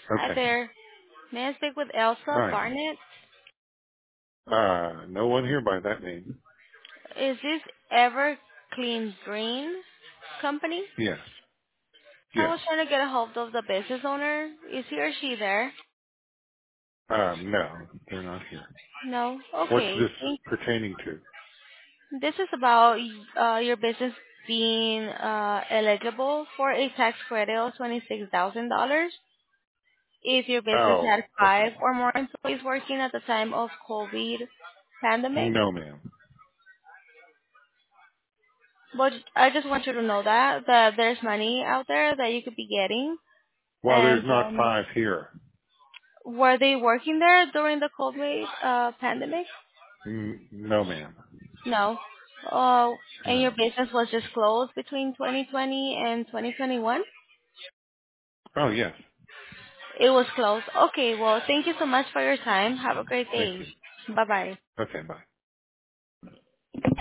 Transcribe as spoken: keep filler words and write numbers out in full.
Hi Okay. there. May I speak with Elsa Hi. Barnett? Uh, no one here by that name. Is this Ever Clean Green Company? Yes. I Yes. was trying to get a hold of the business owner. Is he or she there? Um, no, they're not here. No? What's Okay. this Thank- pertaining to? This is about uh, your business being uh, eligible for a tax credit of twenty-six thousand dollars if your business Oh, had five okay. or more employees working at the time of COVID pandemic. No, ma'am. But I just want you to know that that there's money out there that you could be getting. Well, there's And not um, five here. were they working there during the COVID uh, pandemic? N- no, ma'am. No. Uh, and your No. business was just closed between twenty twenty and twenty twenty-one? Oh, yes. It was closed. Okay, well, thank you so much for your time. Have a great Thank day. you. Bye-bye. Okay, bye.